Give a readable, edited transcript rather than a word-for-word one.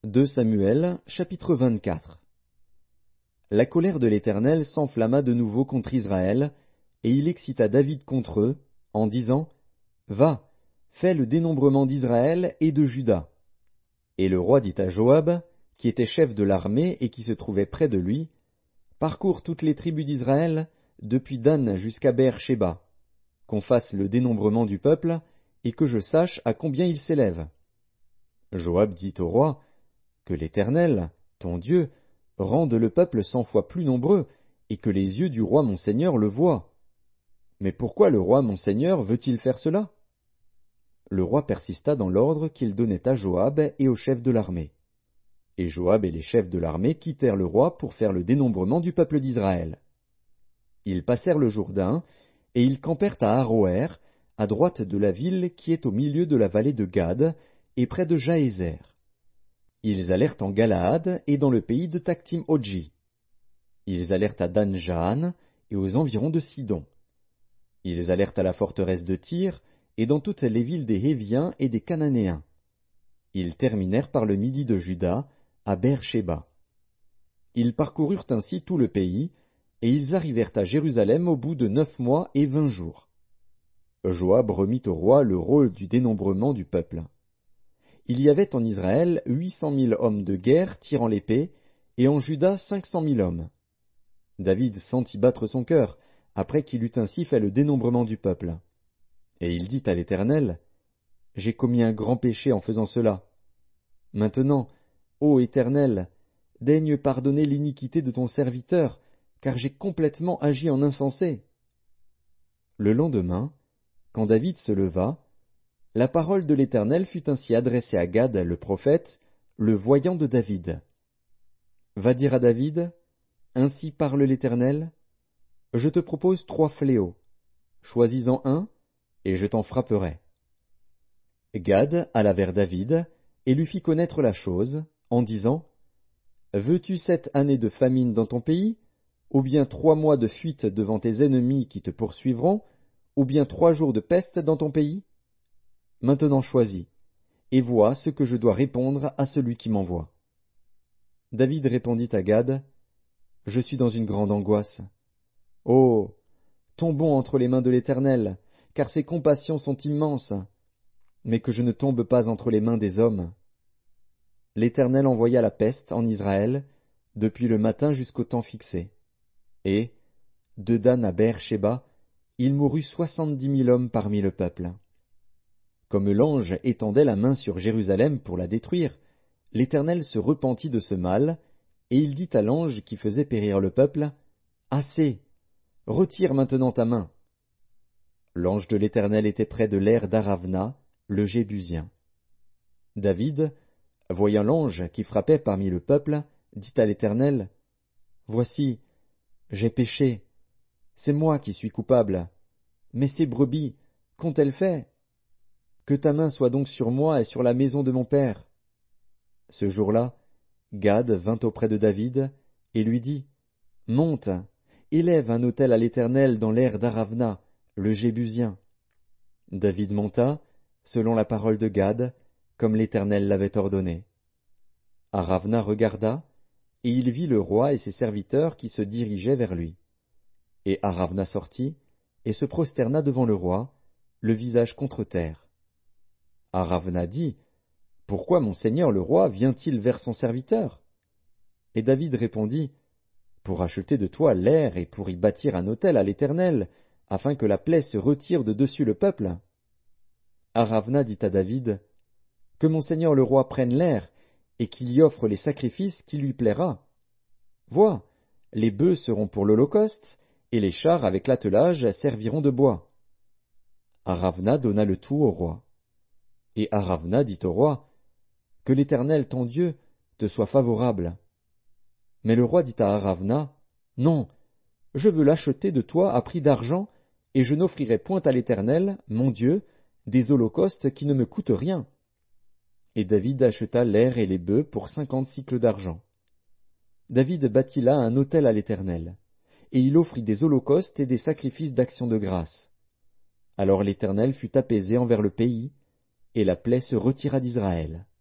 2 Samuel, chapitre 24. La colère de l'Éternel s'enflamma de nouveau contre Israël, et il excita David contre eux, en disant, Va, fais le dénombrement d'Israël et de Juda. Et le roi dit à Joab, qui était chef de l'armée et qui se trouvait près de lui, Parcours toutes les tribus d'Israël, depuis Dan jusqu'à Beër-Shéba, qu'on fasse le dénombrement du peuple, et que je sache à combien il s'élève. Joab dit au roi, Que l'Éternel, ton Dieu, rende le peuple 100 fois plus nombreux, et que les yeux du roi mon seigneur le voient. Mais pourquoi le roi mon seigneur veut-il faire cela? Le roi persista dans l'ordre qu'il donnait à Joab et aux chefs de l'armée. Et Joab et les chefs de l'armée quittèrent le roi pour faire le dénombrement du peuple d'Israël. Ils passèrent le Jourdain, et ils campèrent à Aroër, à droite de la ville qui est au milieu de la vallée de Gad, et près de Jaézer. Ils allèrent en Galaad et dans le pays de Taktim-Odji. Ils allèrent à Dan-Jaan et aux environs de Sidon. Ils allèrent à la forteresse de Tyr et dans toutes les villes des Héviens et des Cananéens. Ils terminèrent par le midi de Juda, à Beër-Shéba. Ils parcoururent ainsi tout le pays, et ils arrivèrent à Jérusalem au bout de 9 mois et 20 jours. Joab remit au roi le rôle du dénombrement du peuple. Il y avait en Israël 800 000 hommes de guerre tirant l'épée, et en Juda 500 000 hommes. David sentit battre son cœur, après qu'il eut ainsi fait le dénombrement du peuple. Et il dit à l'Éternel, J'ai commis un grand péché en faisant cela. Maintenant, ô Éternel, daigne pardonner l'iniquité de ton serviteur, car j'ai complètement agi en insensé. Le lendemain, quand David se leva, la parole de l'Éternel fut ainsi adressée à Gad le prophète, le voyant de David. Va dire à David, Ainsi parle l'Éternel, je te propose 3 fléaux, choisis-en un, et je t'en frapperai. Gad alla vers David, et lui fit connaître la chose, en disant, Veux-tu 7 années de famine dans ton pays, ou bien 3 mois de fuite devant tes ennemis qui te poursuivront, ou bien 3 jours de peste dans ton pays? Maintenant choisis, et vois ce que je dois répondre à celui qui m'envoie. David répondit à Gad, Je suis dans une grande angoisse. Oh, tombons entre les mains de l'Éternel, car ses compassions sont immenses, mais que je ne tombe pas entre les mains des hommes. L'Éternel envoya la peste en Israël, depuis le matin jusqu'au temps fixé. Et, de Dan à Beër-Shéba, il mourut 70 000 hommes parmi le peuple. Comme l'ange étendait la main sur Jérusalem pour la détruire, l'Éternel se repentit de ce mal, et il dit à l'ange qui faisait périr le peuple, Assez, retire maintenant ta main. L'ange de l'Éternel était près de l'aire d'Aravna, le Jébusien. David, voyant l'ange qui frappait parmi le peuple, dit à l'Éternel, Voici, j'ai péché, c'est moi qui suis coupable, mais ces brebis, qu'ont-elles fait? Que ta main soit donc sur moi et sur la maison de mon père. Ce jour-là, Gad vint auprès de David et lui dit, Monte, élève un autel à l'Éternel dans l'aire d'Aravna, le Jébusien. David monta, selon la parole de Gad, comme l'Éternel l'avait ordonné. Aravna regarda, et il vit le roi et ses serviteurs qui se dirigeaient vers lui. Et Aravna sortit, et se prosterna devant le roi, le visage contre terre. Aravna dit, Pourquoi mon seigneur le roi vient-il vers son serviteur? Et David répondit, Pour acheter de toi l'aire et pour y bâtir un autel à l'Éternel, afin que la plaie se retire de dessus le peuple. Aravna dit à David, Que mon seigneur le roi prenne l'aire, et qu'il y offre les sacrifices qui lui plaira. Vois, les bœufs seront pour l'holocauste, et les chars avec l'attelage serviront de bois. Aravna donna le tout au roi. Et Aravna dit au roi, Que l'Éternel ton Dieu te soit favorable. Mais le roi dit à Aravna, Non, je veux l'acheter de toi à prix d'argent, et je n'offrirai point à l'Éternel, mon Dieu, des holocaustes qui ne me coûtent rien. Et David acheta l'aire et les bœufs pour 50 sicles d'argent. David bâtit là un autel à l'Éternel, et il offrit des holocaustes et des sacrifices d'action de grâce. Alors l'Éternel fut apaisé envers le pays, et la plaie se retira d'Israël.